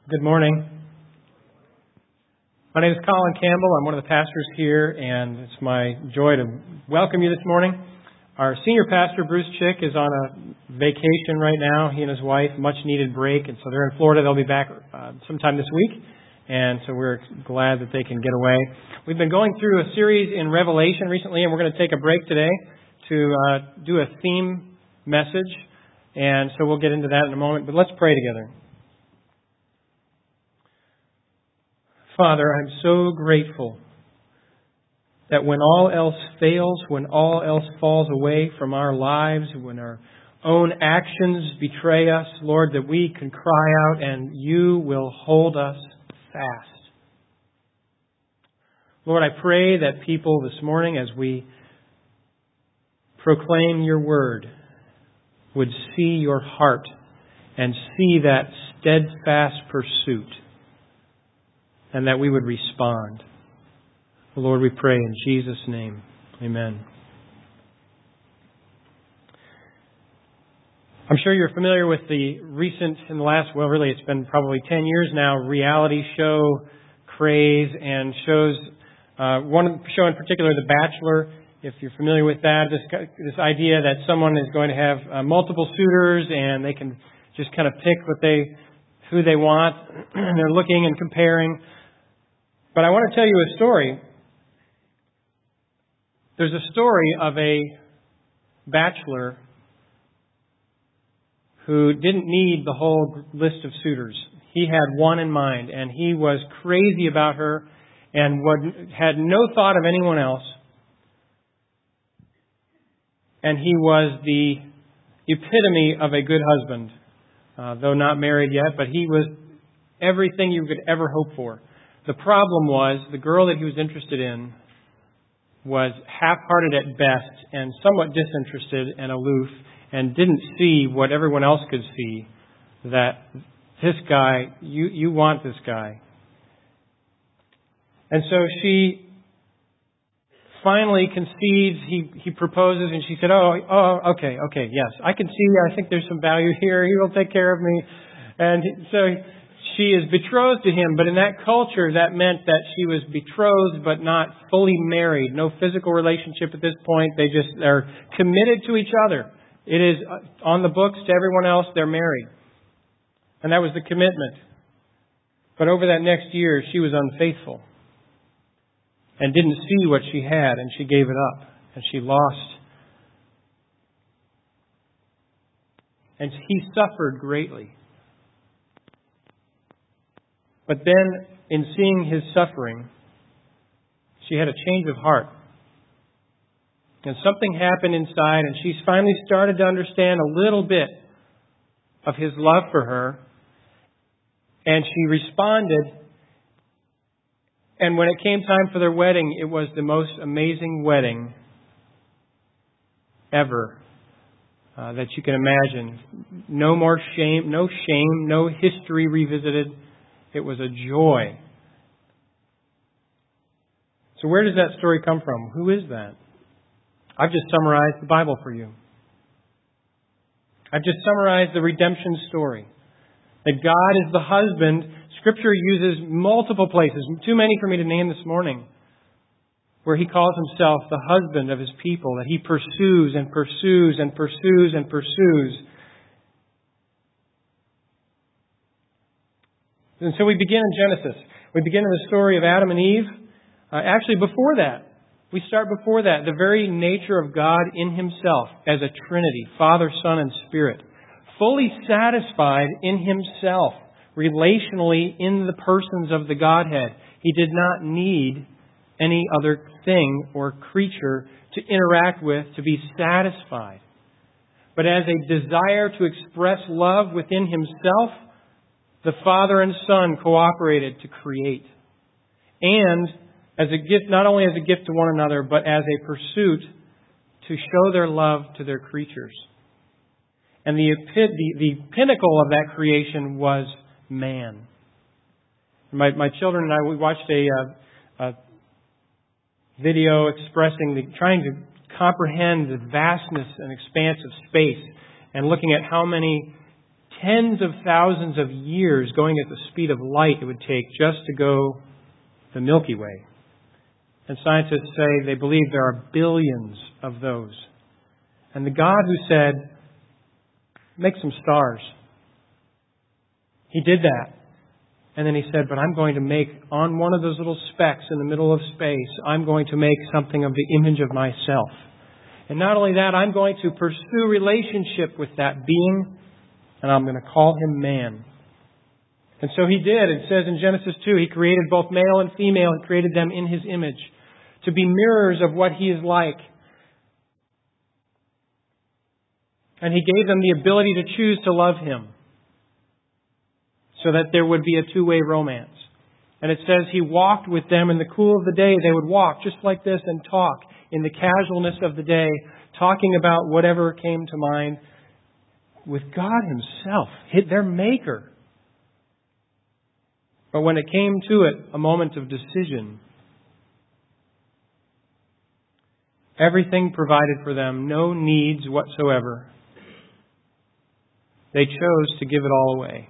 Good morning. My name is Colin Campbell. I'm one of the pastors here, and it's my joy to welcome you this morning. Our senior pastor, Bruce Chick, is on a vacation right now. He and his wife, much needed break, and so they're in Florida. They'll be back sometime this week, and so we're glad that they can get away. We've been going through a series in Revelation recently, and we're going to take a break today to do a theme message, and so we'll get into that in a moment. But let's pray together. Father, I'm so grateful that when all else fails, when all else falls away from our lives, when our own actions betray us, Lord, that we can cry out and you will hold us fast. Lord, I pray that people this morning, as we proclaim your word, would see your heart and see that steadfast pursuit, and that we would respond. Lord, we pray in Jesus' name. Amen. I'm sure you're familiar with the recent, in the last, it's been probably 10 years now, reality show craze and shows, one show in particular, The Bachelor. If you're familiar with that, this idea that someone is going to have multiple suitors and they can just kind of pick who they want. They're looking and comparing. But I want to tell you a story. There's a story of a bachelor who didn't need the whole list of suitors. He had one in mind, and he was crazy about her and had no thought of anyone else. And he was the epitome of a good husband, though not married yet, but he was everything you could ever hope for. The problem was the girl that he was interested in was half-hearted at best and somewhat disinterested and aloof and didn't see what everyone else could see, that this guy, you want this guy. And so she finally concedes, he proposes, and she said, okay, yes, I can see, I think there's some value here, he will take care of me. And so she is betrothed to him, but in that culture, that meant that she was betrothed but not fully married. No physical relationship at this point. They just are committed to each other. It is on the books to everyone else, they're married. And that was the commitment. But over that next year, she was unfaithful and didn't see what she had, and she gave it up, and she lost. And he suffered greatly. But then, in seeing his suffering, she had a change of heart. And something happened inside, and she finally started to understand a little bit of his love for her. And she responded. And when it came time for their wedding, it was the most amazing wedding ever that you can imagine. No more shame, no history revisited. It was a joy. So where does that story come from? Who is that? I've just summarized the Bible for you. I've just summarized the redemption story. That God is the husband. Scripture uses multiple places, too many for me to name this morning, where He calls Himself the husband of His people, that He pursues and pursues and pursues and pursues. And so we begin in Genesis. We begin in the story of Adam and Eve. Actually, before that, we start before that. The very nature of God in Himself as a Trinity, Father, Son, and Spirit. Fully satisfied in Himself, relationally in the persons of the Godhead. He did not need any other thing or creature to interact with to be satisfied. But as a desire to express love within Himself, the Father and Son cooperated to create. And as a gift, not only as a gift to one another, but as a pursuit to show their love to their creatures. And the pinnacle of that creation was man. My children and I, we watched a video trying to comprehend the vastness and expanse of space, and looking at how many tens of thousands of years going at the speed of light it would take just to go the Milky Way. And scientists say they believe there are billions of those. And the God who said, make some stars, He did that. And then He said, but I'm going to make, on one of those little specks in the middle of space, I'm going to make something of the image of myself. And not only that, I'm going to pursue relationship with that being, and I'm going to call him man. And so He did. It says in Genesis 2, He created both male and female. He created them in His image to be mirrors of what He is like. And He gave them the ability to choose to love Him so that there would be a two-way romance. And it says He walked with them in the cool of the day. They would walk just like this and talk in the casualness of the day, talking about whatever came to mind with God Himself, their Maker. But when it came to it, a moment of decision, everything provided for them, no needs whatsoever. They chose to give it all away.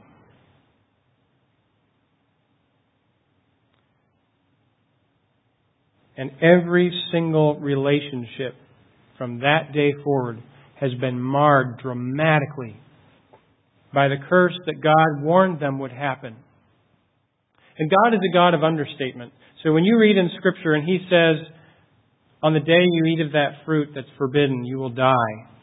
And every single relationship from that day forward has been marred dramatically by the curse that God warned them would happen. And God is a God of understatement. So when you read in Scripture and He says, on the day you eat of that fruit that's forbidden, you will die.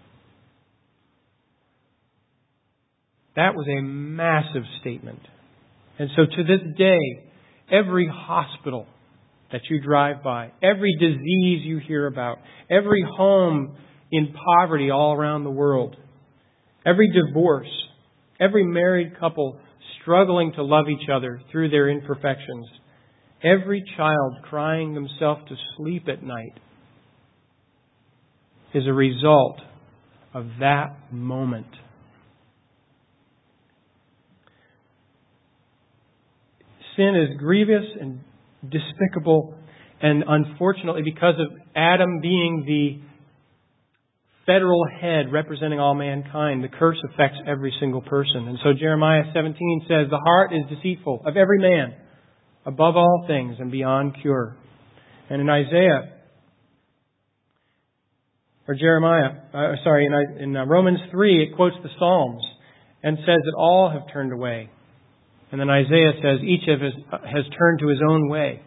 That was a massive statement. And so to this day, every hospital that you drive by, every disease you hear about, every home in poverty all around the world, every divorce, every married couple struggling to love each other through their imperfections, every child crying themselves to sleep at night is a result of that moment. Sin is grievous and despicable, and unfortunately, because of Adam being the federal head representing all mankind, the curse affects every single person. And so Jeremiah 17 says, the heart is deceitful of every man, above all things and beyond cure. And in in Romans 3, it quotes the Psalms and says that all have turned away. And then Isaiah says each of us has turned to his own way.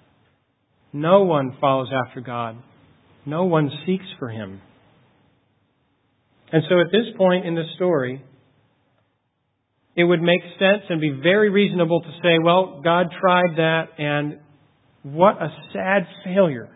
No one follows after God. No one seeks for Him. And so at this point in the story, it would make sense and be very reasonable to say, well, God tried that, and what a sad failure.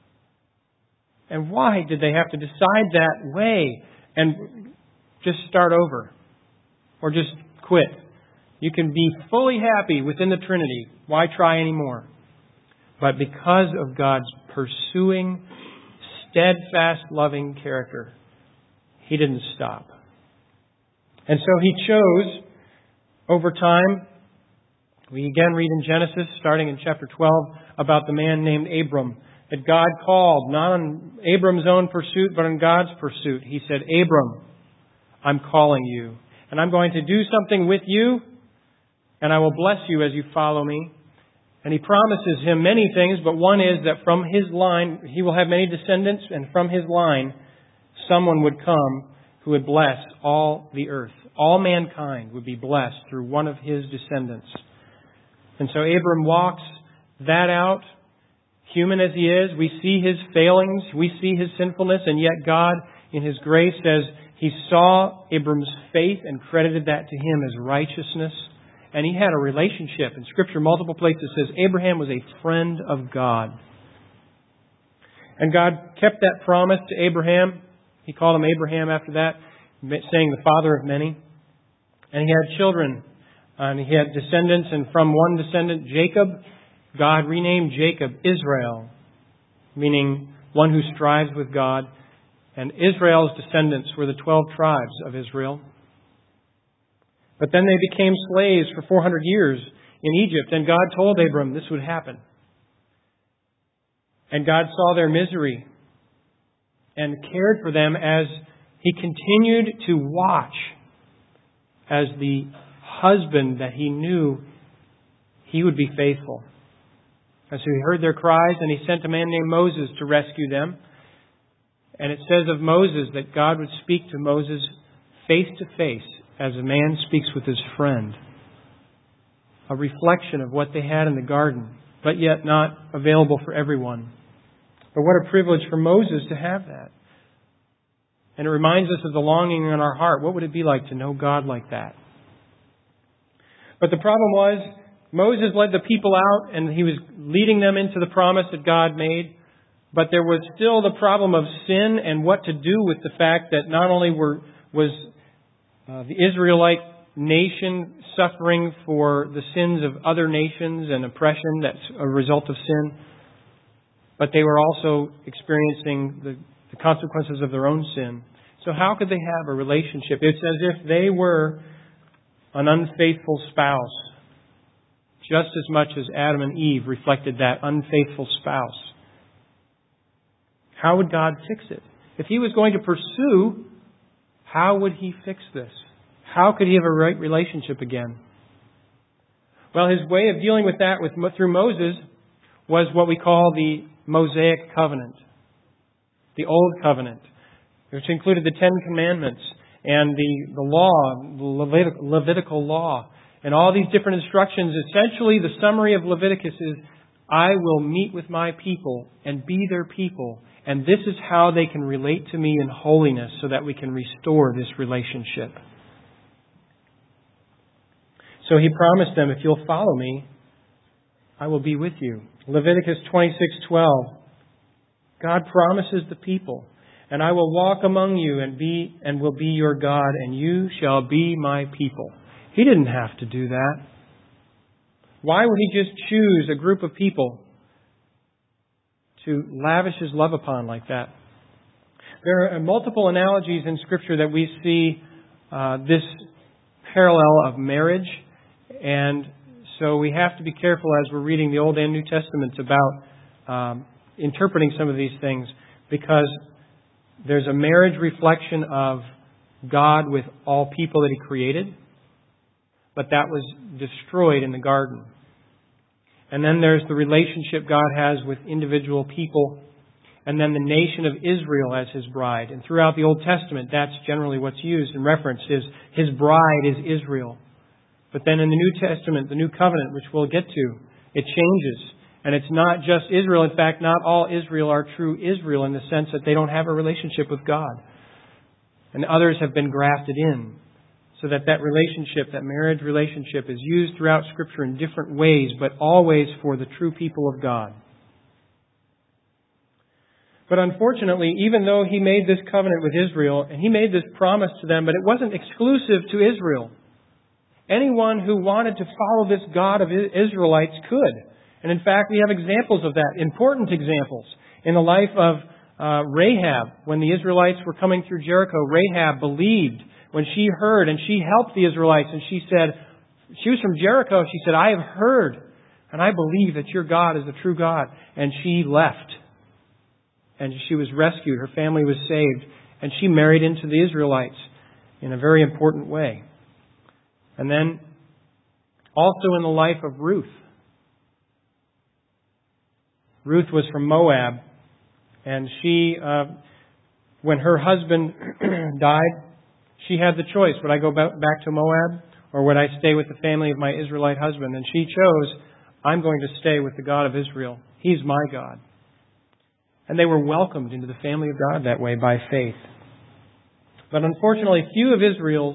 And why did they have to decide that way and just start over? Or just quit? You can be fully happy within the Trinity. Why try anymore? But because of God's pursuing, steadfast, loving character, He didn't stop. And so He chose, over time, we again read in Genesis, starting in chapter 12, about the man named Abram, that God called, not on Abram's own pursuit, but on God's pursuit. He said, Abram, I'm calling you, and I'm going to do something with you, and I will bless you as you follow me. And He promises him many things, but one is that from his line, he will have many descendants, and from his line, someone would come who would bless all the earth. All mankind would be blessed through one of his descendants. And so Abram walks that out. Human as he is, we see his failings, we see his sinfulness, and yet God, in His grace, says He saw Abram's faith and credited that to him as righteousness. And he had a relationship. In Scripture, multiple places says Abraham was a friend of God. And God kept that promise to Abraham. He called him Abraham after that, saying the father of many. And he had children. And he had descendants. And from one descendant, Jacob, God renamed Jacob Israel, meaning one who strives with God. And Israel's descendants were the 12 tribes of Israel. But then they became slaves for 400 years in Egypt. And God told Abram this would happen. And God saw their misery and cared for them as He continued to watch as the husband that he knew he would be faithful. And so he heard their cries, and he sent a man named Moses to rescue them. And it says of Moses that God would speak to Moses face to face as a man speaks with his friend. A reflection of what they had in the garden, but yet not available for everyone. But what a privilege for Moses to have that. And it reminds us of the longing in our heart. What would it be like to know God like that? But the problem was, Moses led the people out and he was leading them into the promise that God made. But there was still the problem of sin and what to do with the fact that not only was the Israelite nation suffering for the sins of other nations and oppression that's a result of sin, but they were also experiencing the consequences of their own sin. So how could they have a relationship? It's as if they were an unfaithful spouse, just as much as Adam and Eve reflected that unfaithful spouse. How would God fix it? If He was going to pursue, how would He fix this? How could He have a right relationship again? Well, His way of dealing with that through Moses was what we call the Mosaic Covenant, the Old Covenant, which included the Ten Commandments and the law, the Levitical law, and all these different instructions. Essentially, the summary of Leviticus is, I will meet with my people and be their people, and this is how they can relate to me in holiness so that we can restore this relationship. So He promised them, if you'll follow me, I will be with you. Leviticus 26:12. God promises the people, and I will walk among you and will be your God, and you shall be my people. He didn't have to do that. Why would He just choose a group of people to lavish His love upon like that? There are multiple analogies in Scripture that we see this parallel of marriage, and so we have to be careful as we're reading the Old and New Testaments about interpreting some of these things, because there's a marriage reflection of God with all people that He created, but that was destroyed in the garden. And then there's the relationship God has with individual people, and then the nation of Israel as His bride. And throughout the Old Testament, that's generally what's used and referenced, is His bride is Israel. But then in the New Testament, the New Covenant, which we'll get to, it changes. And it's not just Israel. In fact, not all Israel are true Israel in the sense that they don't have a relationship with God. And others have been grafted in. So that relationship, that marriage relationship, is used throughout Scripture in different ways, but always for the true people of God. But unfortunately, even though He made this covenant with Israel, and He made this promise to them, but it wasn't exclusive to Israel. Anyone who wanted to follow this God of Israelites could. And in fact, we have examples of that, important examples. In the life of Rahab, when the Israelites were coming through Jericho, Rahab believed when she heard, and she helped the Israelites, and she said, she was from Jericho, she said, I have heard, and I believe that your God is the true God. And she left. And she was rescued. Her family was saved. And she married into the Israelites in a very important way. And then, also in the life of Ruth. Ruth was from Moab, and she, when her husband died, she had the choice. Would I go back to Moab, or would I stay with the family of my Israelite husband? And she chose, I'm going to stay with the God of Israel. He's my God. And they were welcomed into the family of God that way by faith. But unfortunately, few of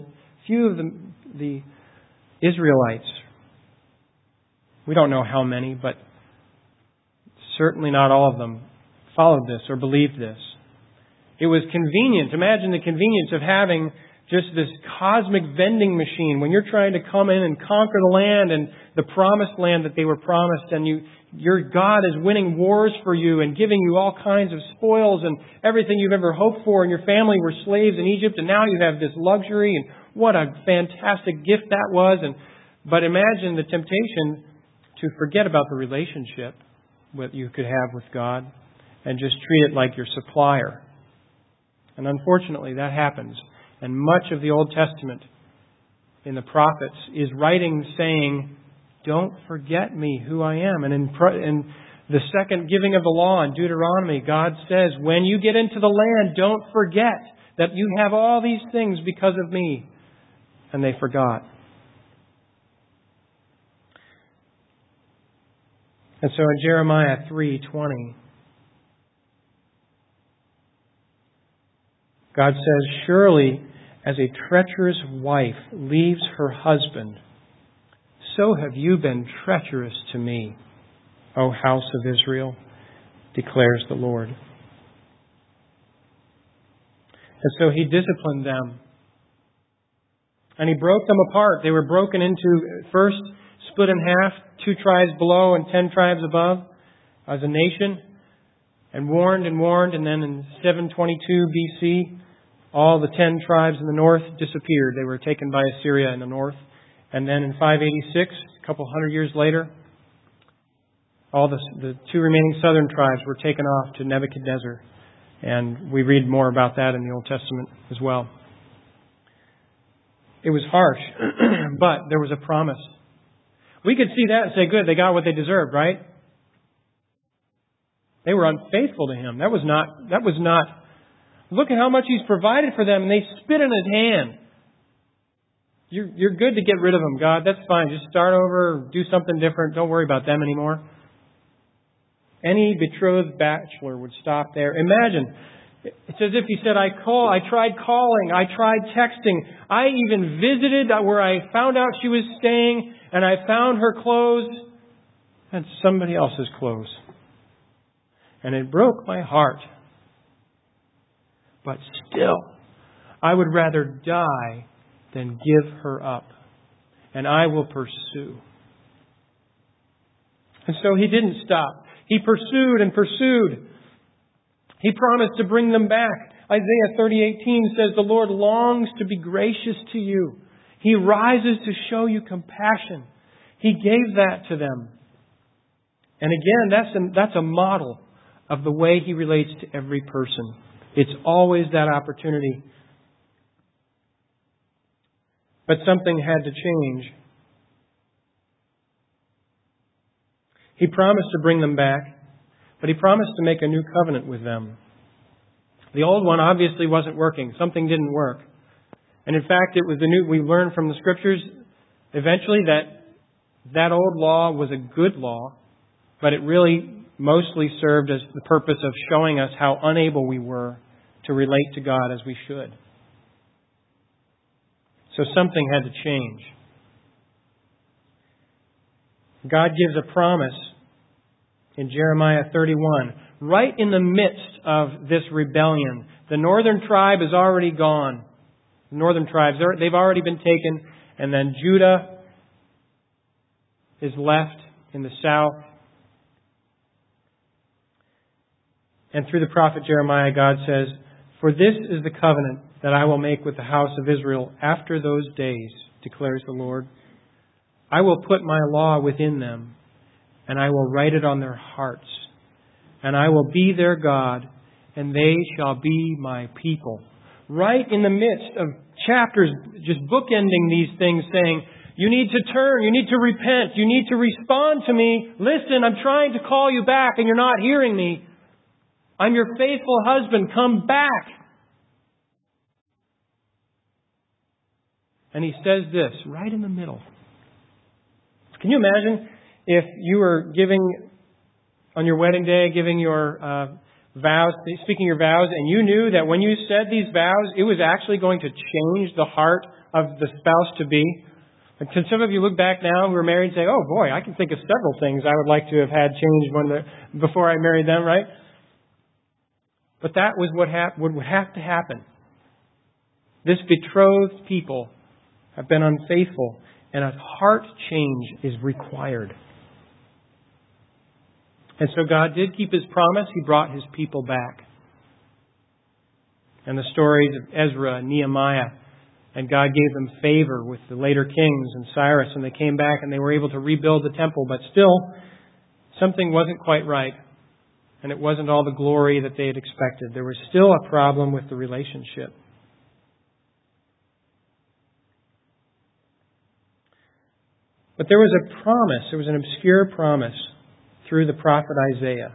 the Israelites, we don't know how many, but certainly not all of them, followed this or believed this. It was convenient. Imagine the convenience of having just this cosmic vending machine when you're trying to come in and conquer the land and the promised land that they were promised, and your God is winning wars for you and giving you all kinds of spoils and everything you've ever hoped for, and your family were slaves in Egypt, and now you have this luxury, and what a fantastic gift that was. But imagine the temptation to forget about the relationship that you could have with God and just treat it like your supplier. And unfortunately, that happens. And much of the Old Testament in the prophets, is writing saying, don't forget me, who I am. And in the second giving of the law in Deuteronomy, God says, when you get into the land, don't forget that you have all these things because of me. And they forgot. And so in Jeremiah 3:20, God says, surely as a treacherous wife leaves her husband, so have you been treacherous to me, O house of Israel, declares the Lord. And so He disciplined them. And He broke them apart. They were broken into, first split in half, 2 tribes below and 10 tribes above as a nation, and warned, and then in 722 BC, all the 10 tribes in the north disappeared. They were taken by Assyria in the north. And then in 586, a couple hundred years later, all the 2 remaining southern tribes were taken off to Nebuchadnezzar. And we read more about that in the Old Testament as well. It was harsh, but there was a promise. We could see that and say, good, they got what they deserved, right? They were unfaithful to Him. That was not, look at how much He's provided for them, and they spit in His hand. You're good to get rid of them, God. That's fine. Just start over, do something different. Don't worry about them anymore. Any betrothed bachelor would stop there. Imagine, it's as if he said, I tried calling, I tried texting, I even visited where I found out she was staying, and I found her clothes and somebody else's clothes. And it broke my heart. But still, I would rather die than give her up. And I will pursue. And so He didn't stop. He pursued and pursued. He promised to bring them back. Isaiah 30:18 says, the Lord longs to be gracious to you. He rises to show you compassion. He gave that to them. And again, that's a model of the way He relates to every person. It's always that opportunity. But something had to change. He promised to bring them back, but He promised to make a new covenant with them. The old one obviously wasn't working. Something didn't work. And in fact, it was we learned from the Scriptures eventually that old law was a good law, but it really mostly served as the purpose of showing us how unable we were to relate to God as we should. So something had to change. God gives a promise in Jeremiah 31, right in the midst of this rebellion. The northern tribe is already gone. The northern tribes, they've already been taken. And then Judah is left in the south. And through the prophet Jeremiah, God says, for this is the covenant that I will make with the house of Israel after those days, declares the Lord. I will put my law within them, and I will write it on their hearts. And I will be their God, and they shall be my people. Right in the midst of chapters just bookending these things, saying, you need to turn, you need to repent, you need to respond to me. Listen, I'm trying to call you back, and you're not hearing me. I'm your faithful husband. Come back. And He says this right in the middle. Can you imagine if you were giving, on your wedding day, giving your vows, speaking your vows, and you knew that when you said these vows, it was actually going to change the heart of the spouse-to-be? And can some of you look back now who are married and say, oh boy, I can think of several things I would like to have had changed before I married them, right? But that was what would have to happen. This betrothed people have been unfaithful, and a heart change is required. And so God did keep His promise. He brought His people back. And the stories of Ezra and Nehemiah, and God gave them favor with the later kings and Cyrus, and they came back and they were able to rebuild the temple, but still something wasn't quite right. And it wasn't all the glory that they had expected. There was still a problem with the relationship. But there was a promise, there was an obscure promise through the prophet Isaiah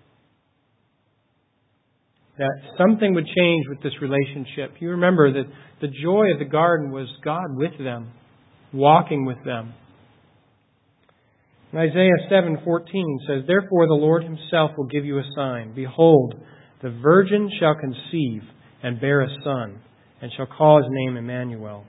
that something would change with this relationship. You remember that the joy of the garden was God with them, walking with them. And Isaiah 7:14 says, "Therefore the Lord Himself will give you a sign. Behold, the virgin shall conceive and bear a son, and shall call His name Emmanuel."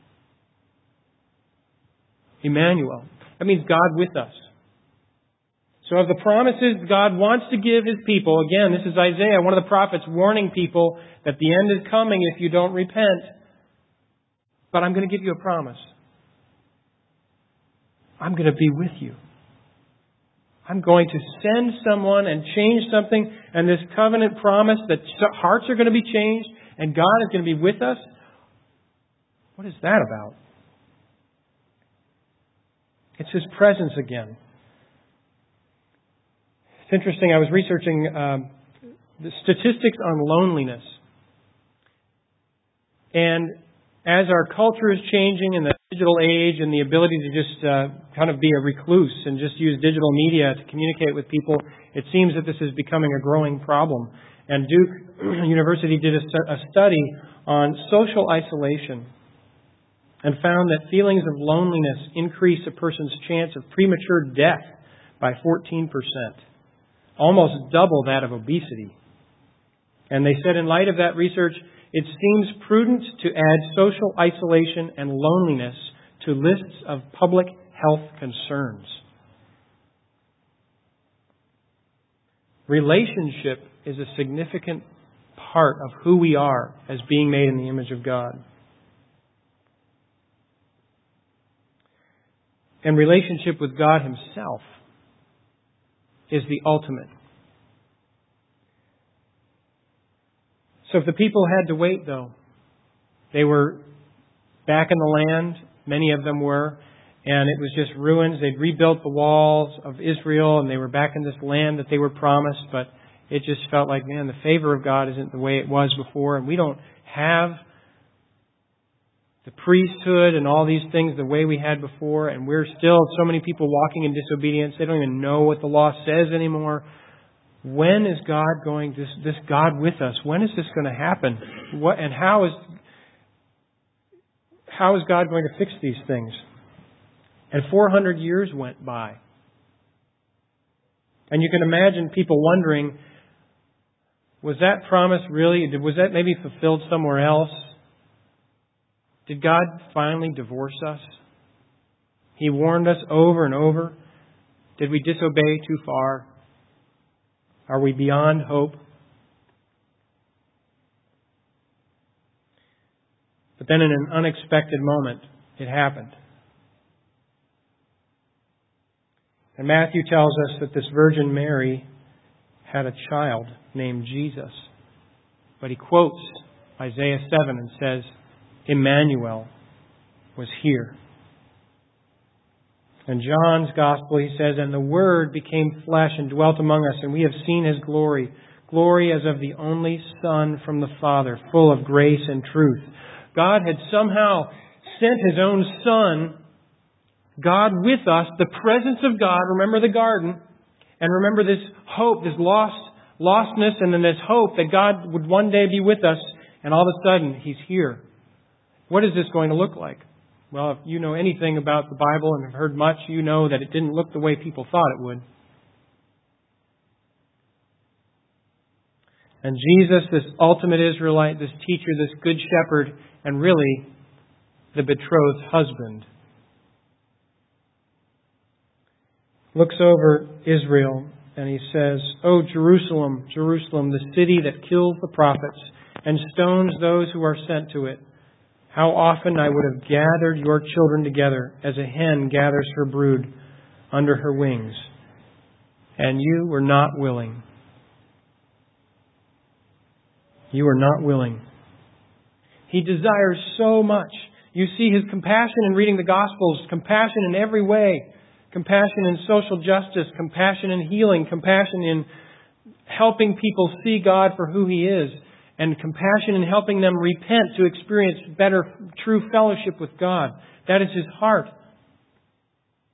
Emmanuel. That means God with us. So of the promises God wants to give His people, again, this is Isaiah, one of the prophets, warning people that the end is coming if you don't repent. But I'm going to give you a promise. I'm going to be with you. I'm going to send someone and change something, and this covenant promise that hearts are going to be changed and God is going to be with us. What is that about? It's His presence again. It's interesting, I was researching the statistics on loneliness. And as our culture is changing in the digital age and the ability to just kind of be a recluse and just use digital media to communicate with people, it seems that this is becoming a growing problem. And Duke University did a study on social isolation and found that feelings of loneliness increase a person's chance of premature death by 14%, almost double that of obesity. And they said in light of that research, it seems prudent to add social isolation and loneliness to lists of public health concerns. Relationship is a significant part of who we are as being made in the image of God. And relationship with God Himself is the ultimate. So if the people had to wait, though, they were back in the land, many of them were, and it was just ruins. They'd rebuilt the walls of Israel, and they were back in this land that they were promised, but it just felt like, man, the favor of God isn't the way it was before, and we don't have the priesthood and all these things the way we had before, and we're still so many people walking in disobedience. They don't even know what the law says anymore. When is God going, this God with us, when is this going to happen? And how is God going to fix these things? And 400 years went by. And you can imagine people wondering, was that promise was that maybe fulfilled somewhere else? Did God finally divorce us? He warned us over and over. Did we disobey too far? Are we beyond hope? But then in an unexpected moment, it happened. And Matthew tells us that this Virgin Mary had a child named Jesus. But he quotes Isaiah 7 and says, Emmanuel was here. In John's Gospel, he says, "And the Word became flesh and dwelt among us, and we have seen His glory, glory as of the only Son from the Father, full of grace and truth." God had somehow sent His own Son, God with us, the presence of God. Remember the garden, and remember this hope, this lostness, and then this hope that God would one day be with us, and all of a sudden He's here. What is this going to look like? Well, if you know anything about the Bible and have heard much, you know that it didn't look the way people thought it would. And Jesus, this ultimate Israelite, this teacher, this good shepherd, and really the betrothed husband, looks over Israel and He says, "O Jerusalem, Jerusalem, the city that kills the prophets and stones those who are sent to it. How often I would have gathered your children together as a hen gathers her brood under her wings. And you were not willing." You are not willing. He desires so much. You see His compassion in reading the Gospels, compassion in every way. Compassion in social justice, compassion in healing, compassion in helping people see God for who He is, and compassion in helping them repent to experience better, true fellowship with God. That is His heart.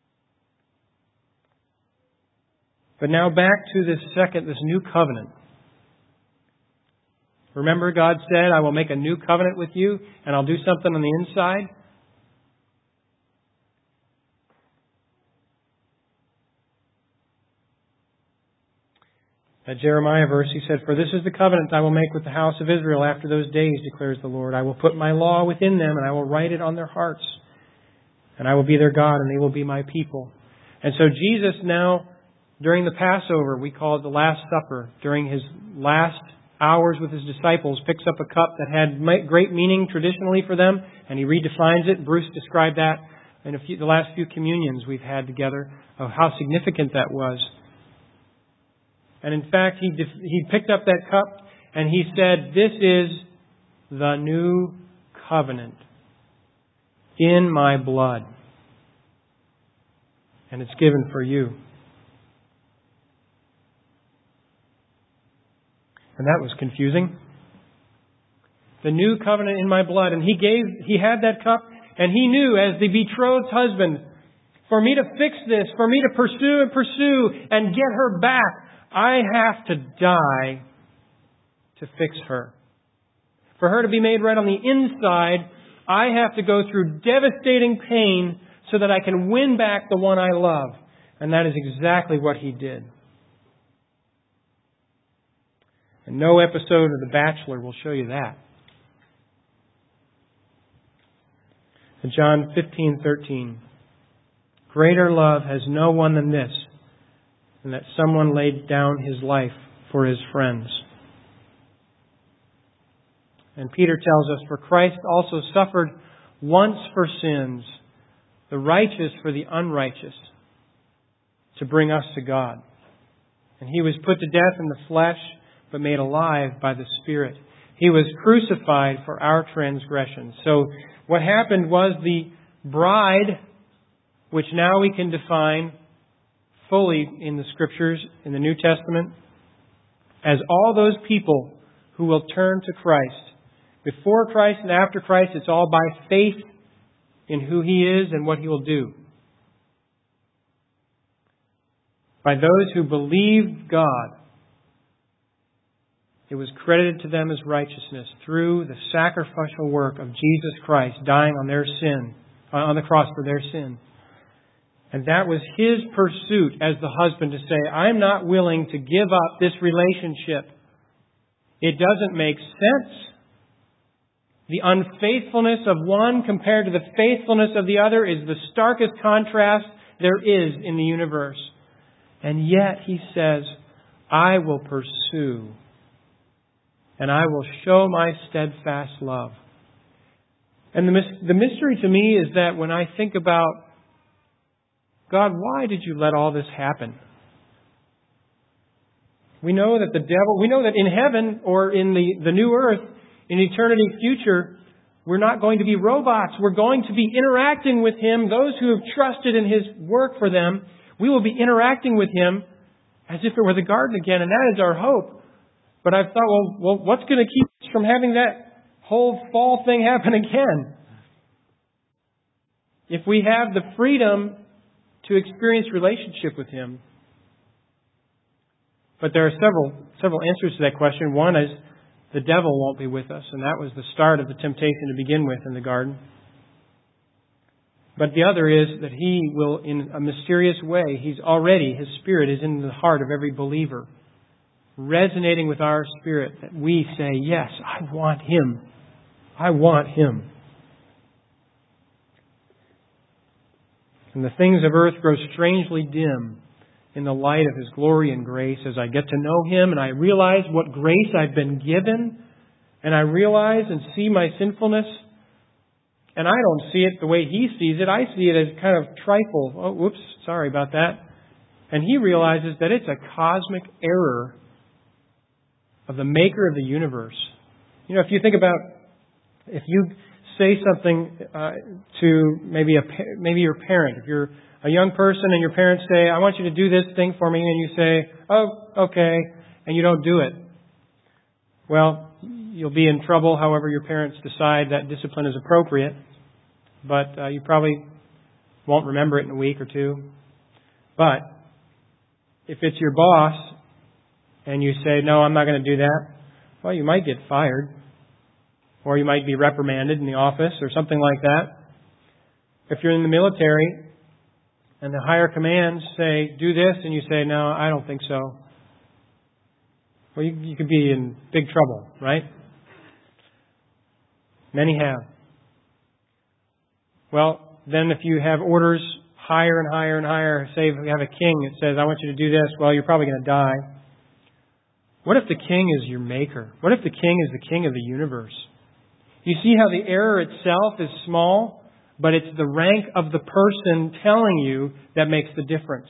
But now back to this new covenant. Remember, God said, I will make a new covenant with you, and I'll do something on the inside. That Jeremiah verse, he said, For this is the covenant I will make with the house of Israel after those days, declares the Lord. I will put my law within them, and I will write it on their hearts. And I will be their God, and they will be my people. And so Jesus now, during the Passover, we call it the Last Supper, during His last hours with His disciples, picks up a cup that had great meaning traditionally for them, and He redefines it. Bruce described that in the last few communions we've had together, of how significant that was. And in fact, he picked up that cup and He said, This is the new covenant in my blood. And it's given for you. And that was confusing. The new covenant in my blood. And He had that cup, and He knew as the betrothed husband, for me to fix this, for me to pursue and get her back, I have to die to fix her. For her to be made right on the inside, I have to go through devastating pain so that I can win back the one I love. And that is exactly what He did. And no episode of The Bachelor will show you that. In John 15:13, Greater love has no one than this, and that someone laid down his life for his friends. And Peter tells us, For Christ also suffered once for sins, the righteous for the unrighteous, to bring us to God. And He was put to death in the flesh, but made alive by the Spirit. He was crucified for our transgressions. So what happened was the bride, which now we can define fully in the Scriptures, in the New Testament, as all those people who will turn to Christ. Before Christ and after Christ, it's all by faith in who He is and what He will do. By those who believe God, it was credited to them as righteousness through the sacrificial work of Jesus Christ dying on their sin, on the cross for their sin. And that was His pursuit as the husband to say, I'm not willing to give up this relationship. It doesn't make sense. The unfaithfulness of one compared to the faithfulness of the other is the starkest contrast there is in the universe. And yet He says, I will pursue and I will show my steadfast love. And the mystery to me is that when I think about, God, why did you let all this happen? We know that in heaven or in the new earth, in eternity future, we're not going to be robots. We're going to be interacting with Him. Those who have trusted in His work for them, we will be interacting with Him as if it were the garden again. And that is our hope. But I've thought, well, what's going to keep us from having that whole fall thing happen again? If we have the freedom to experience relationship with Him. But there are several answers to that question. One is the devil won't be with us, and that was the start of the temptation to begin with in the garden. But the other is that He will, in a mysterious way, His Spirit is in the heart of every believer, resonating with our spirit, that we say, yes, I want Him. I want Him. And the things of earth grow strangely dim in the light of His glory and grace as I get to know Him and I realize what grace I've been given, and I realize and see my sinfulness. And I don't see it the way He sees it. I see it as kind of trifle. Oh, whoops, sorry about that. And He realizes that it's a cosmic error of the Maker of the universe. You know, if you think about, if you say something to maybe your parent, if you're a young person and your parents say, I want you to do this thing for me, and you say, oh, okay, and you don't do it. Well, you'll be in trouble however your parents decide that discipline is appropriate, but you probably won't remember it in a week or two. But If it's your boss and you say, no, I'm not going to do that, well, you might get fired. Or you might be reprimanded in the office or something like that. If you're in the military and the higher commands say, do this, and you say, no, I don't think so. Well, you could be in big trouble, right? Many have. Well, then if you have orders higher and higher and higher, say if you have a king that says, I want you to do this, well, you're probably going to die. What if the king is your maker? What if the king is the king of the universe? You see how the error itself is small, but it's the rank of the person telling you that makes the difference.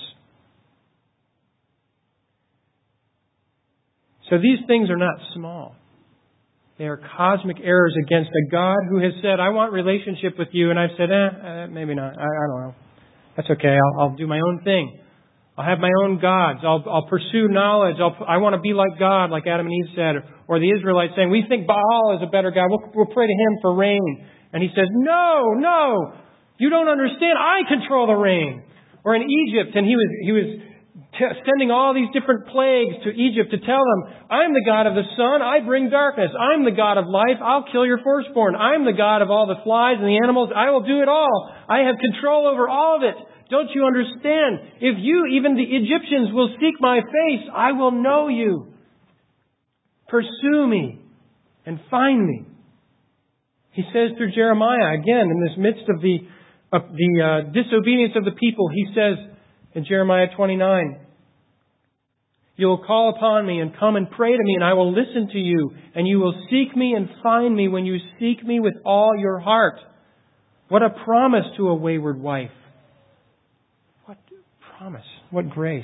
So these things are not small. They are cosmic errors against a God who has said, I want relationship with you. And I've said, maybe not. I don't know. That's okay. I'll do my own thing. I'll have my own gods. I'll pursue knowledge. I want to be like God, like Adam and Eve said. Or the Israelites saying, we think Baal is a better God. We'll pray to him for rain. And he says, no, you don't understand. I control the rain. Or in Egypt, and he was sending all these different plagues to Egypt to tell them, I'm the God of the sun. I bring darkness. I'm the God of life. I'll kill your firstborn. I'm the God of all the flies and the animals. I will do it all. I have control over all of it. Don't you understand? If you, even the Egyptians, will seek my face, I will know you. Pursue me and find me. He says through Jeremiah, again, in this midst of the disobedience of the people, he says in Jeremiah 29, you will call upon me and come and pray to me, and I will listen to you, and you will seek me and find me when you seek me with all your heart. What a promise to a wayward wife. What promise. What grace.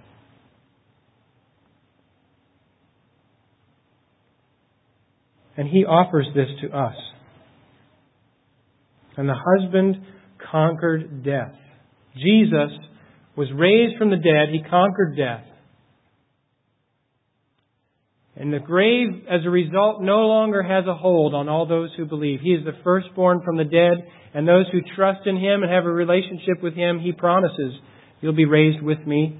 And He offers this to us. And the husband conquered death. Jesus was raised from the dead. He conquered death. And the grave, as a result, no longer has a hold on all those who believe. He is the firstborn from the dead, and those who trust in Him and have a relationship with Him, He promises, you'll be raised with me.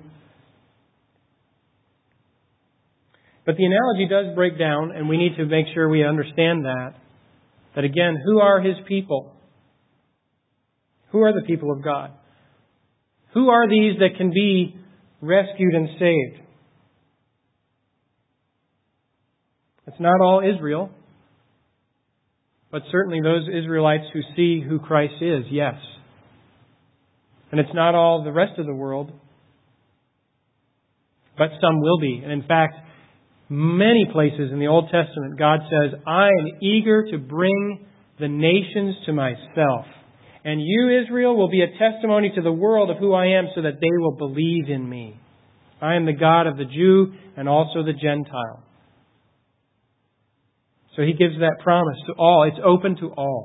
But the analogy does break down, and we need to make sure we understand that. That again, who are His people? Who are the people of God? Who are these that can be rescued and saved? It's not all Israel, but certainly those Israelites who see who Christ is, yes. And it's not all the rest of the world, but some will be. And in fact, many places in the Old Testament, God says, I am eager to bring the nations to myself. And you, Israel, will be a testimony to the world of who I am so that they will believe in me. I am the God of the Jew and also the Gentile. So He gives that promise to all. It's open to all.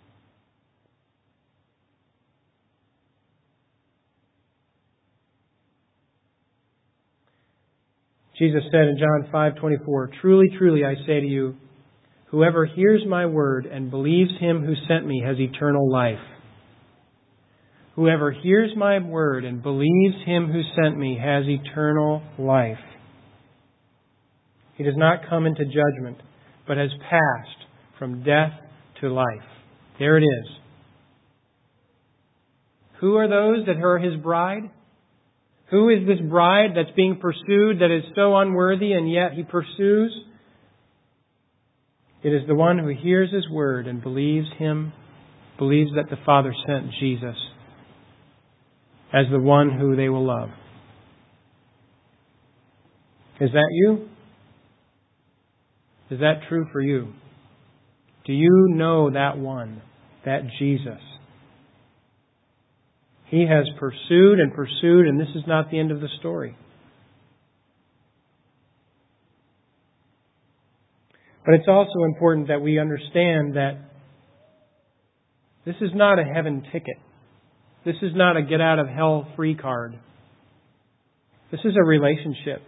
Jesus said in John 5:24, Truly, truly, I say to you, whoever hears my word and believes Him who sent me has eternal life. Whoever hears my word and believes Him who sent me has eternal life. He does not come into judgment, but has passed from death to life. There it is. Who are those that are His bride? Who is this bride that's being pursued that is so unworthy and yet He pursues? It is the one who hears His word and believes Him, believes that the Father sent Jesus as the one who they will love. Is that you? Is that true for you? Do you know that one, that Jesus? He has pursued and pursued, and this is not the end of the story. But it's also important that we understand that this is not a heaven ticket. This is not a get out of hell free card. This is a relationship.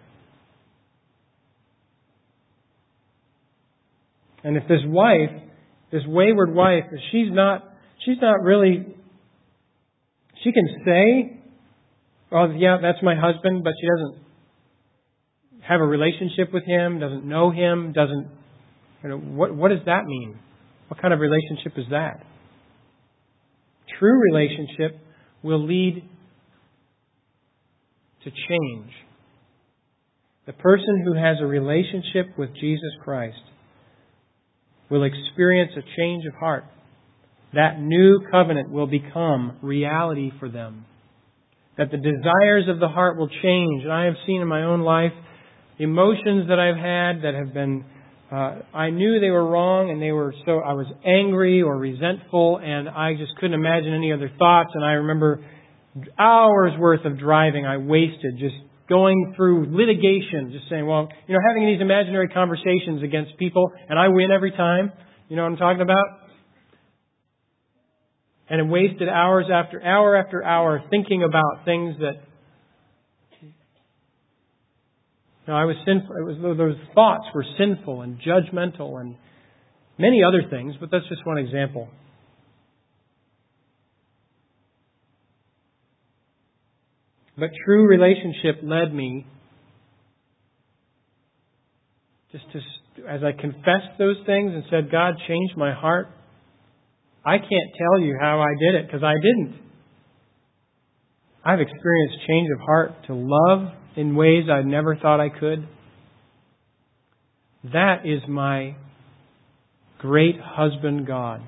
And if this wife, this wayward wife, she's not really, she can say, oh yeah, that's my husband, but have a relationship with Him, doesn't know Him, doesn't... what does that mean? What kind of relationship is that? True relationship will lead to change. The person who has a relationship with Jesus Christ will experience a change of heart. That new covenant will become reality for them. That the desires of the heart will change. And I have seen in my own life emotions that I've had that have been, I knew they were wrong and I was angry or resentful and I just couldn't imagine any other thoughts. And I remember hours worth of driving I wasted just going through litigation, just saying, having these imaginary conversations against people and I win every time. You know what I'm talking about? And I wasted hour after hour thinking about things that I was sinful. Those thoughts were sinful and judgmental and many other things, but that's just one example. But true relationship led me as I confessed those things and said, God, change my heart. I can't tell you how I did it because I didn't. I've experienced change of heart to love in ways I never thought I could. That is my great husband God.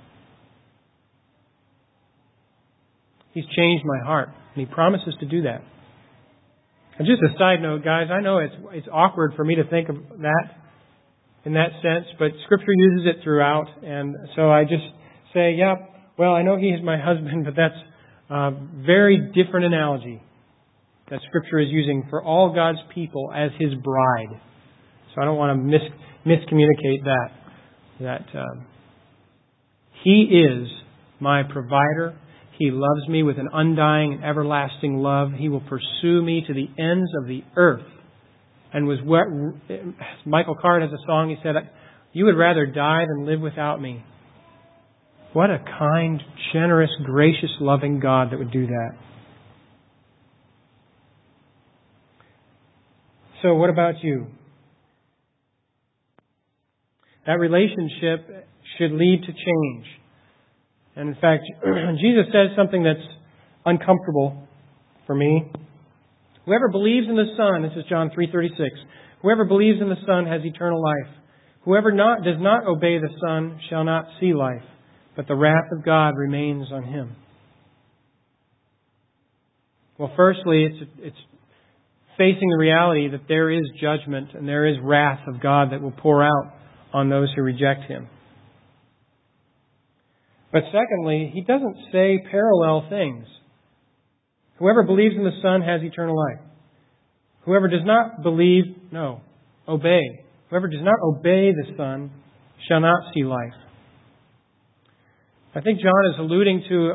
He's changed my heart, and He promises to do that. And just a side note, guys, I know it's awkward for me to think of that in that sense, but Scripture uses it throughout, and so I just say, I know He is my husband, but that's a very different analogy that Scripture is using for all God's people as His bride. So I don't want to miscommunicate that He is my provider. He loves me with an undying and everlasting love. He will pursue me to the ends of the earth. And Michael Card has a song, he said, "You would rather die than live without me." What a kind, generous, gracious, loving God that would do that. So what about you? That relationship should lead to change. And in fact, Jesus says something that's uncomfortable for me. Whoever believes in the Son, this is John 3:36, whoever believes in the Son has eternal life. Whoever does not obey the Son shall not see life, but the wrath of God remains on him. Well, firstly, it's facing the reality that there is judgment and there is wrath of God that will pour out on those who reject Him. But secondly, He doesn't say parallel things. Whoever believes in the Son has eternal life. Whoever does not obey. Whoever does not obey the Son shall not see life. I think John is alluding to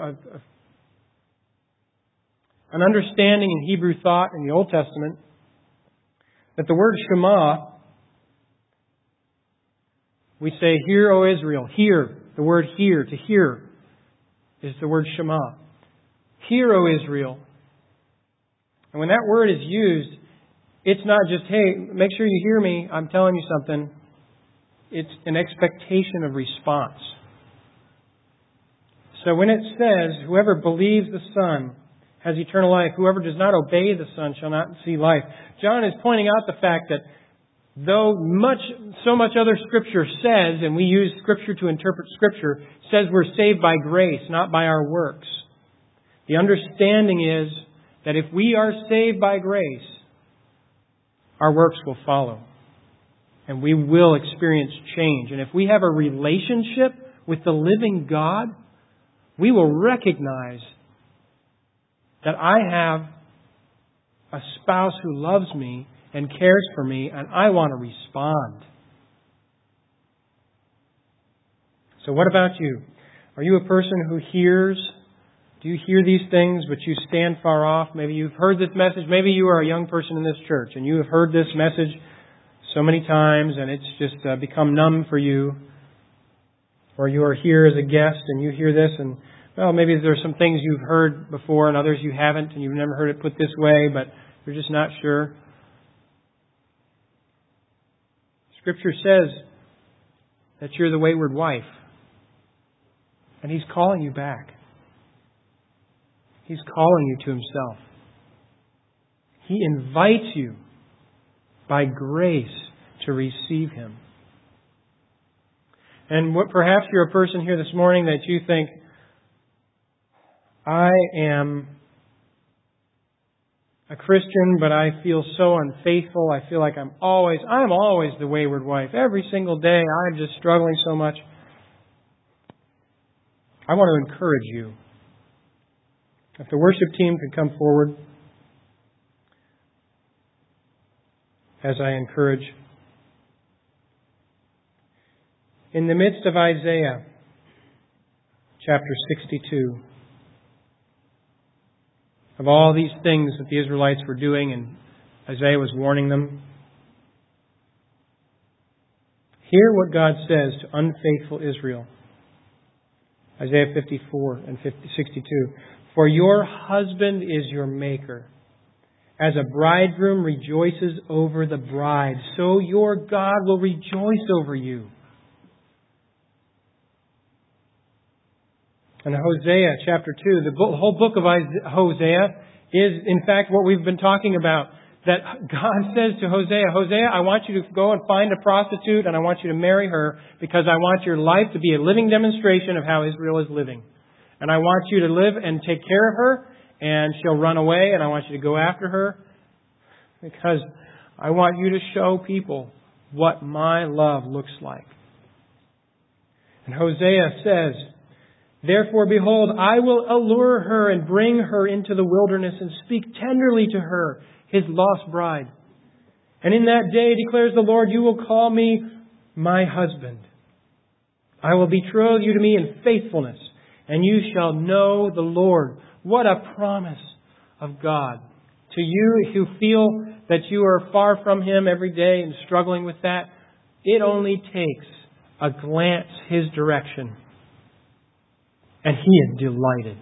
an understanding in Hebrew thought in the Old Testament that the word Shema, we say, "Hear, O Israel." Hear. The word hear, to hear, is the word Shema. Hear, O Israel. And when that word is used, it's not just, hey, make sure you hear me, I'm telling you something. It's an expectation of response. So when it says, whoever believes the Son has eternal life, whoever does not obey the Son shall not see life, John is pointing out the fact that though so much other Scripture says, and we use Scripture to interpret Scripture, says we're saved by grace, not by our works. The understanding is that if we are saved by grace, our works will follow. And we will experience change. And if we have a relationship with the living God, we will recognize that I have a spouse who loves me and cares for me, and I want to respond. So what about you? Are you a person who hears? Do you hear these things, but you stand far off? Maybe you've heard this message. Maybe you are a young person in this church, and you have heard this message so many times, and it's just become numb for you. Or you are here as a guest, and you hear this, and maybe there's some things you've heard before, and others you haven't, and you've never heard it put this way, but you're just not sure. Scripture says that you're the wayward wife. And He's calling you back. He's calling you to Himself. He invites you by grace to receive Him. And perhaps you're a person here this morning that you think, I am a Christian, but I feel so unfaithful. I feel like I'm always the wayward wife. Every single day I'm just struggling so much. I want to encourage you. If the worship team could come forward as I encourage. In the midst of Isaiah, chapter 62, of all these things that the Israelites were doing, and Isaiah was warning them, hear what God says to unfaithful Israel. Isaiah 54 and 62. For your husband is your maker. As a bridegroom rejoices over the bride, so your God will rejoice over you. And Hosea chapter 2, the whole book of Hosea is in fact what we've been talking about. That God says to Hosea, Hosea, I want you to go and find a prostitute and I want you to marry her because I want your life to be a living demonstration of how Israel is living. And I want you to live and take care of her and she'll run away and I want you to go after her because I want you to show people what my love looks like. And Hosea says, therefore, behold, I will allure her and bring her into the wilderness and speak tenderly to her, His lost bride. And in that day, declares the Lord, you will call me my husband. I will betroth you to me in faithfulness, and you shall know the Lord. What a promise of God. To you who feel that you are far from Him every day and struggling with that, it only takes a glance His direction. And He is delighted.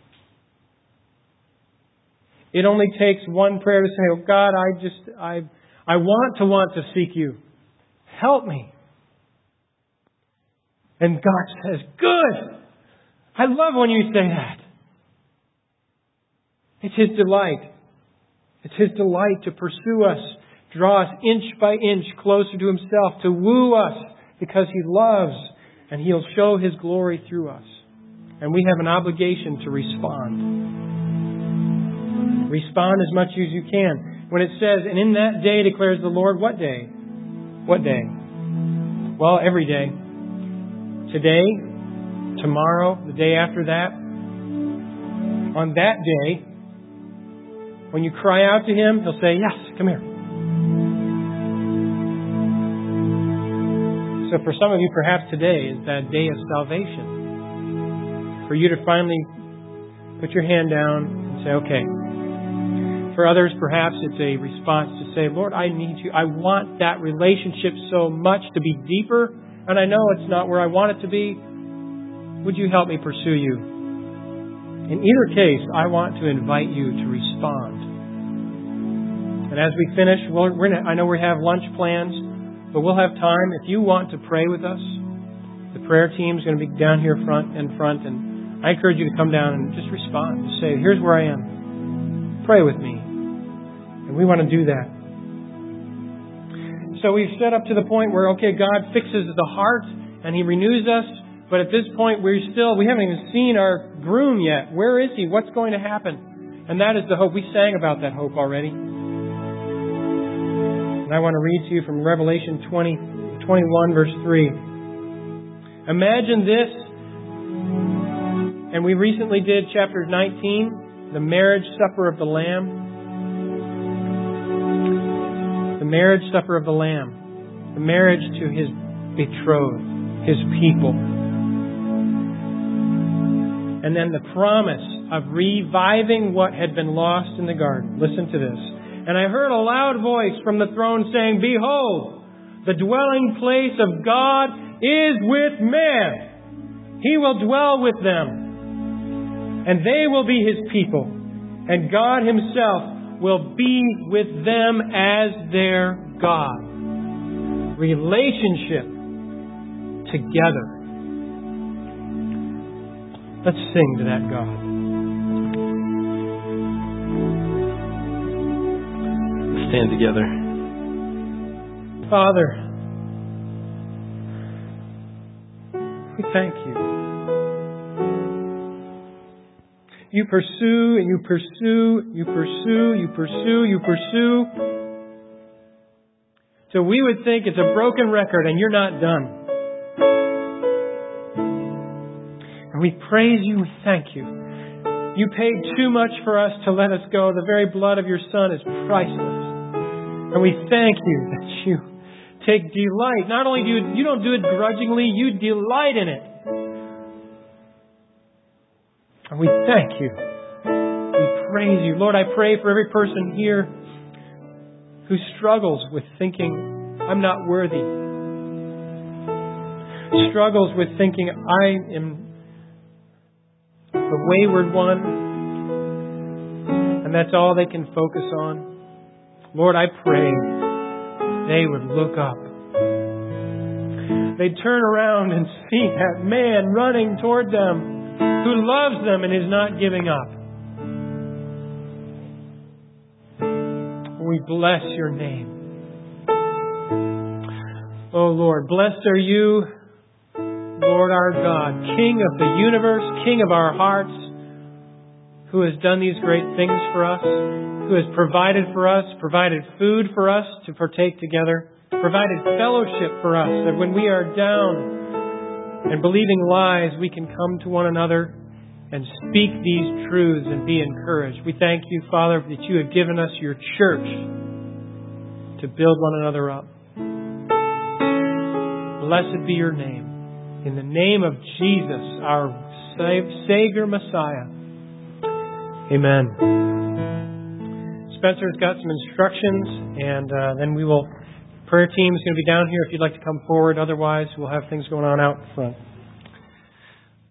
It only takes one prayer to say, oh God, I want to seek you. Help me. And God says, good. I love when you say that. It's His delight. It's His delight to pursue us, draw us inch by inch closer to Himself, to woo us because He loves and He'll show His glory through us. And we have an obligation to respond. Respond as much as you can. When it says, and in that day declares the Lord, what day? What day? Well, every day. Today, tomorrow, the day after that. On that day, when you cry out to Him, He'll say, yes, come here. So for some of you, perhaps today is that day of salvation. For you to finally put your hand down and say, okay. For others, perhaps it's a response to say, Lord, I need you. I want that relationship so much to be deeper, and I know it's not where I want it to be. Would you help me pursue you? In either case, I want to invite you to respond. And as we finish, I know we have lunch plans, but we'll have time. If you want to pray with us, the prayer team is going to be down here in front, and I encourage you to come down and just respond. Just say, here's where I am. Pray with me. And we want to do that. So we've set up to the point where, okay, God fixes the heart and He renews us. But at this point, we haven't even seen our groom yet. Where is he? What's going to happen? And that is the hope. We sang about that hope already. And I want to read to you from Revelation 21, verse 3. Imagine this. And we recently did chapter 19, the marriage supper of the Lamb. The marriage supper of the Lamb. The marriage to His betrothed, His people. And then the promise of reviving what had been lost in the garden. Listen to this. And I heard a loud voice from the throne saying, behold, the dwelling place of God is with men. He will dwell with them. And they will be His people. And God Himself will be with them as their God. relationship together. Let's sing to that God. Stand together. Father, we thank you. You pursue and you pursue, you pursue, you pursue, you pursue. So we would think it's a broken record and you're not done. And we praise you, we thank you. You paid too much for us to let us go. The very blood of your Son is priceless. And we thank you that you take delight. Not only do you don't do it grudgingly, you delight in it. And we thank you. We praise you. Lord, I pray for every person here who struggles with thinking, I'm not worthy. Struggles with thinking, I am the wayward one. And that's all they can focus on. Lord, I pray they would look up. They'd turn around and see that man running toward them who loves them and is not giving up. We bless your name. Oh Lord, blessed are you, Lord our God, King of the universe, King of our hearts, who has done these great things for us, who has provided for us, provided food for us to partake together, provided fellowship for us, that when we are down and believing lies, we can come to one another and speak these truths and be encouraged. We thank you, Father, that you have given us your church to build one another up. Blessed be your name. In the name of Jesus, our Savior Messiah. Amen. Spencer's got some instructions, and then prayer team is going to be down here if you'd like to come forward. Otherwise, we'll have things going on out front.